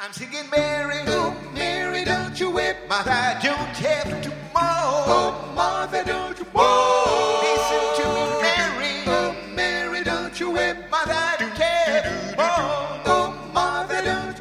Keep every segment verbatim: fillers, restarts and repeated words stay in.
I'm singing Mary, oh Mary, don't you whip, Mother, don't have to moan. Oh Mother, don't you moan. Listen to me, Mary, oh Mary, don't you whip, Mother, don't have to moan. Oh Mother, don't you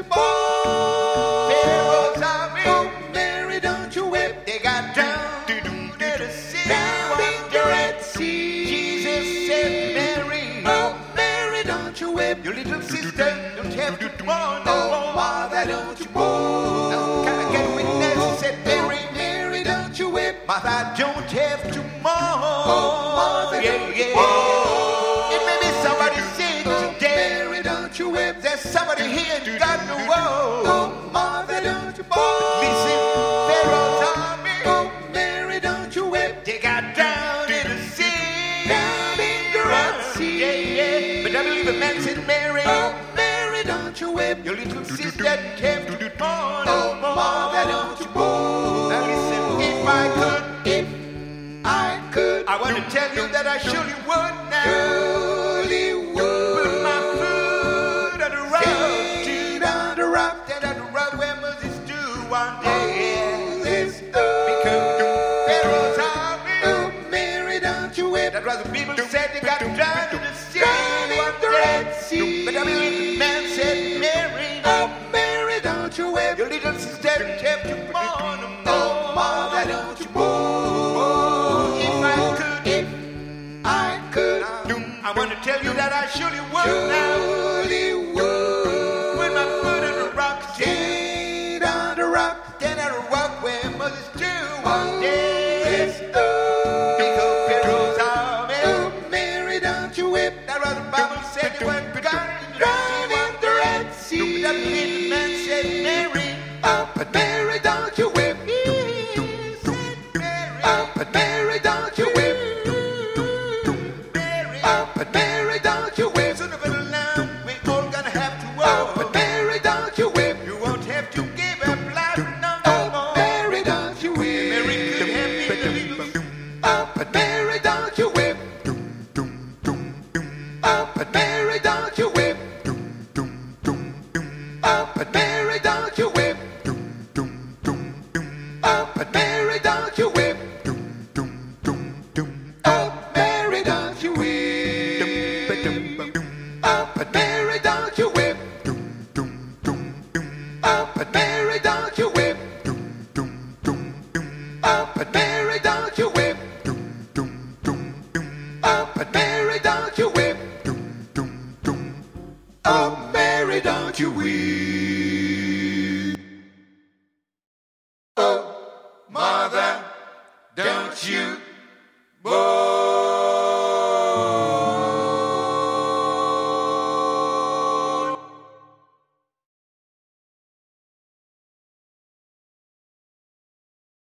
moan. Pharaoh's army, oh Mary, don't you whip, they got down to the sea, down in the Red Sea. Jesus said, Mary, oh Mary, don't you whip, your little sister don't have to moan. Oh Mother, don't you moan. Now can I get a witness? Said Mary, Mary, don't you whip, Mother, don't have to moan. Oh Mother, yeah, don't yeah. You moan. It may be somebody sick today. Mary, don't you whip. There's somebody here who got no woe. Oh Mother, don't you moan. Listen, Pharaoh's army. Oh Mary, don't you whip. They got down in the sea, down in the Red Sea. Yeah, yeah. But I believe a man said, Mary, oh Mary, don't you whip. Your little sister came to the moon. Oh Mother, don't you moan. Now listen, if I could, if I could, I want to tell you that I surely would now. Surely would. Put my foot on the rock, stand on the rock, stand on the rock where Moses stood one day. Yes, because Pharaoh's army. Oh Mary, don't you whip. That was the people said they got drowned in the sea, one day. But I believe the man said, Mary, oh Mary, don't you whip. Your little sister kept you moan. Oh Mother, don't you moan. If I could, if I could, I want to tell you that I surely would now. Surely would. Put my foot on the rock, stand on the rock, stand on the rock where Moses stood one day. Because Pharaoh's army. Oh Mary, don't you whip. That was the Bible said they went drowned in the Red Sea. That the man said, Mary, oh but Mary, don't you whip. Oh but Mary, don't you whip. Oh but Mary, don't you whip. Sooner or later, we're all gonna have to walk. Oh but Mary, don't you whip. You won't have to give up life no more. Oh Mary, don't you whip. Mary could have been the little. Oh but Mary, don't you whip. Oh but Mary, don't you whip. Oh but Mary, don't you whip. Oh but Mary, don't you whip. Oh Mary, don't you whip. Oh but Mary, don't you whip. Oh but Mary, don't you whip. Oh but Mary, don't you whip. Oh but Mary, don't you whip. Oh Mary, don't you weep. Oh Mother, don't you